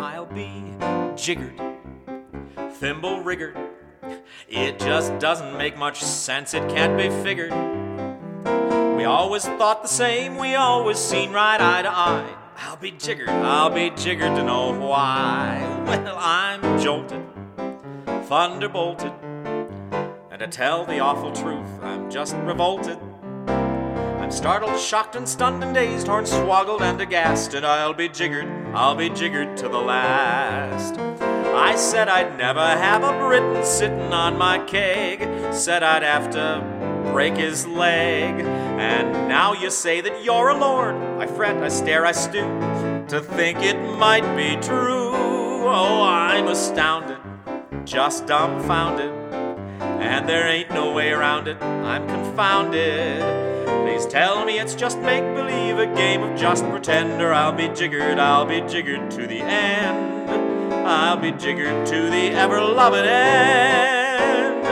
I'll be jiggered, thimble-riggered. It just doesn't make much sense, it can't be figured. We always thought the same, we always seen right eye to eye. I'll be jiggered to know why. Well, I'm jolted, thunderbolted, and to tell the awful truth, I'm just revolted. I'm startled, shocked, and stunned, and dazed, hornswoggled, and aghast, and I'll be jiggered to the last. I said I'd never have a Briton sitting on my keg, said I'd have to break his leg, and now you say that you're a lord. I fret, I stare, I stew, to think it might be true. Oh, I'm astounded, just dumbfounded, and there ain't no way around it. I'm confounded. Please tell me it's just make-believe, a game of just pretend, or I'll be jiggered to the end. I'll be jiggered to the ever-loving end.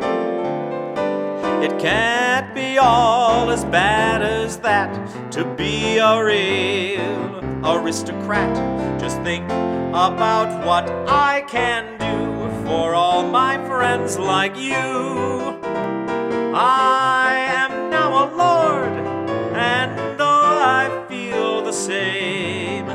It can't be all as bad as that to be a real aristocrat. Just think about what I can do for all my friends like you. I am now a lord, and though I feel the same,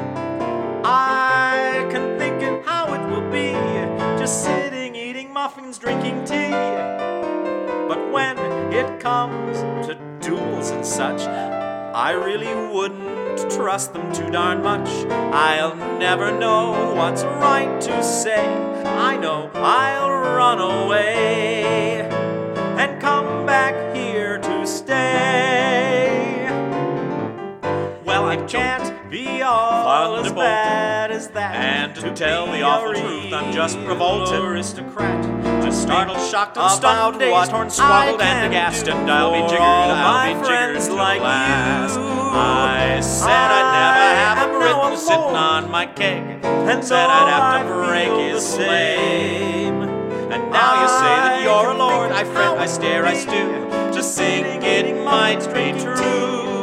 I can think of how it will be, just sitting, eating muffins, drinking tea. But when it comes to duels and such, I really wouldn't trust them too darn much. I'll never know what's right to say. I know I'll run away and come back here to stay. Well, I can't be all as bad as that, and to tell the awful truth, I'm just revolted, aristocrat, just startled, shocked, and stunned, dazed, hornswoggled, and aghast, and I'll be jiggered to like the last. I said I'd never have a Briton sitting on my keg, and said I'd have to break his leg. And now you say that you're a lord. I fret, I stare, I stew, just thinking it might be true.